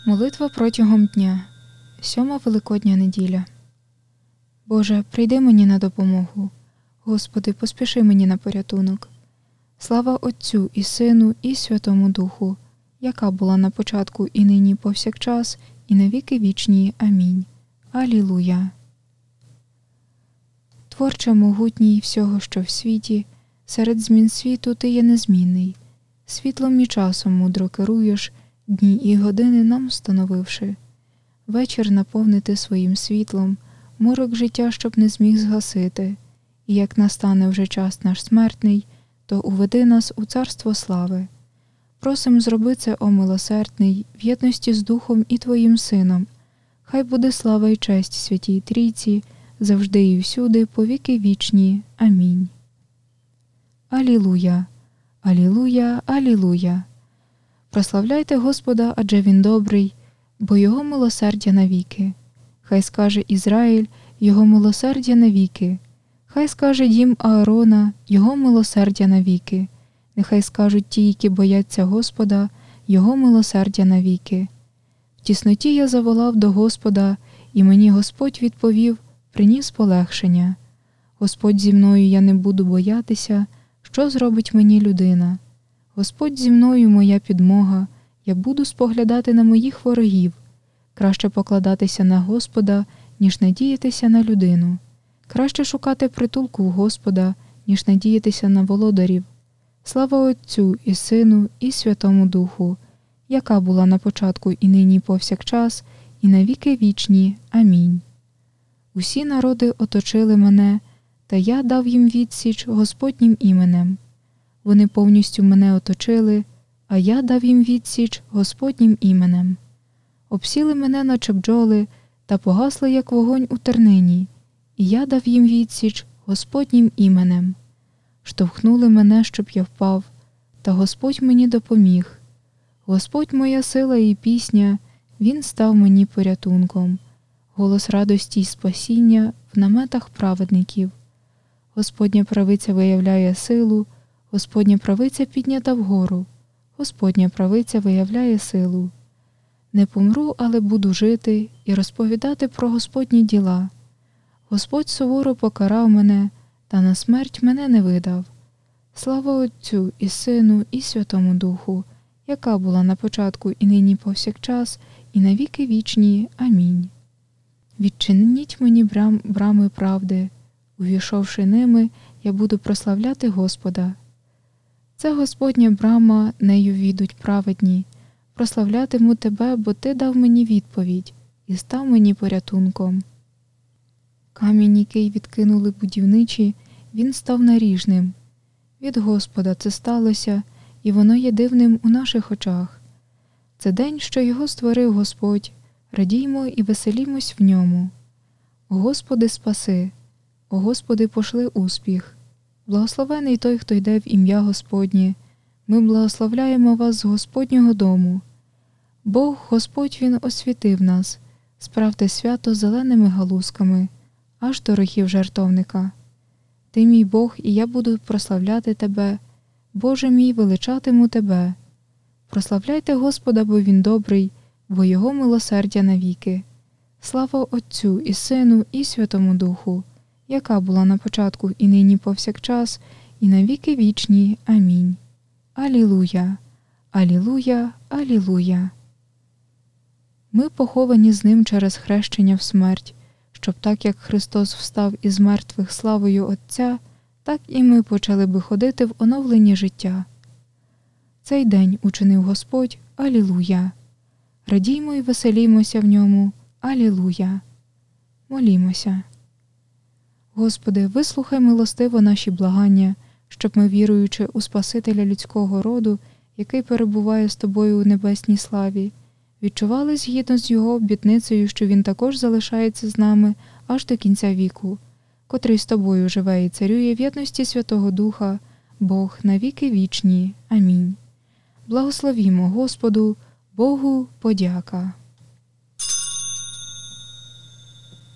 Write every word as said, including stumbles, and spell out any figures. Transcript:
Молитва протягом дня. Сьома Великодня неділя. Боже, прийди мені на допомогу. Господи, поспіши мені на порятунок. Слава Отцю і Сину, і Святому Духу, яка була на початку і нині повсякчас, і на віки вічні. Амінь. Алілуя. Творче могутній всього, що в світі, серед змін світу ти є незмінний. Світлом і часом мудро керуєш, дні і години нам встановивши. Вечір наповнити своїм світлом, морок життя, щоб не зміг згасити. І як настане вже час наш смертний, то уведи нас у царство слави. Просим, зроби це, о милосердний, в єдності з Духом і Твоїм Сином. Хай буде слава і честь Святій Трійці, завжди і всюди, по віки вічні. Амінь. Алілуя! Алілуя! Алілуя! Прославляйте Господа, адже Він добрий, бо Його милосердя навіки. Хай скаже Ізраїль, Його милосердя навіки. Хай скаже дім Аарона, Його милосердя навіки. Нехай скажуть ті, які бояться Господа, Його милосердя навіки. В тісноті я заволав до Господа, і мені Господь відповів, приніс полегшення. Господь зі мною, я не буду боятися, що зробить мені людина. Господь зі мною моя підмога, я буду споглядати на моїх ворогів. Краще покладатися на Господа, ніж надіятися на людину. Краще шукати притулку в Господа, ніж надіятися на володарів. Слава Отцю і Сину, і Святому Духу, яка була на початку і нині повсякчас, і на віки вічні. Амінь. Усі народи оточили мене, та я дав їм відсіч Господнім іменем. Вони повністю мене оточили, а я дав їм відсіч Господнім іменем. Обсіли мене, наче бджоли, та погасли, як вогонь у тернині, і я дав їм відсіч Господнім іменем. Штовхнули мене, щоб я впав, та Господь мені допоміг. Господь моя сила і пісня, Він став мені порятунком. Голос радості й спасіння в наметах праведників. Господня правиця виявляє силу, Господня правиця піднята вгору, Господня правиця виявляє силу. Не помру, але буду жити і розповідати про Господні діла. Господь суворо покарав мене, та на смерть мене не видав. Слава Отцю і Сину, і Святому Духу, яка була на початку і нині повсякчас, і на віки вічні. Амінь. Відчиніть мені брам, брами правди, увійшовши ними, я буду прославляти Господа. Це Господня брама, нею війдуть праведні. Прославлятиму Тебе, бо Ти дав мені відповідь і став мені порятунком. Камінь, який відкинули будівничі, він став наріжним. Від Господа це сталося, і воно є дивним у наших очах. Це день, що його створив Господь, радіймо і веселімось в ньому. О Господи, спаси! О Господи, пошли успіх! Благословений той, хто йде в ім'я Господнє. Ми благословляємо вас з Господнього дому. Бог, Господь, Він освітив нас. Справте свято зеленими галузками, аж до рогів жертовника. Ти мій Бог, і я буду прославляти Тебе. Боже мій, величатиму Тебе. Прославляйте Господа, бо Він добрий, бо Його милосердя навіки. Слава Отцю і Сину, і Святому Духу, яка була на початку і нині повсякчас, і на віки вічні. Амінь. Алілуя! Алілуя! Алілуя! Ми поховані з Ним через хрещення в смерть, щоб так, як Христос встав із мертвих славою Отця, так і ми почали би ходити в оновленні життя. Цей день учинив Господь. Алілуя! Радіймо і веселімося в ньому. Алілуя! Молімося. Господи, вислухай милостиво наші благання, щоб ми, віруючи у Спасителя людського роду, який перебуває з Тобою у небесній славі, відчували згідно з Його обітницею, що Він також залишається з нами аж до кінця віку, котрий з Тобою живе і царює в єдності Святого Духа, Бог на віки вічні. Амінь. Благословімо Господу, Богу подяка.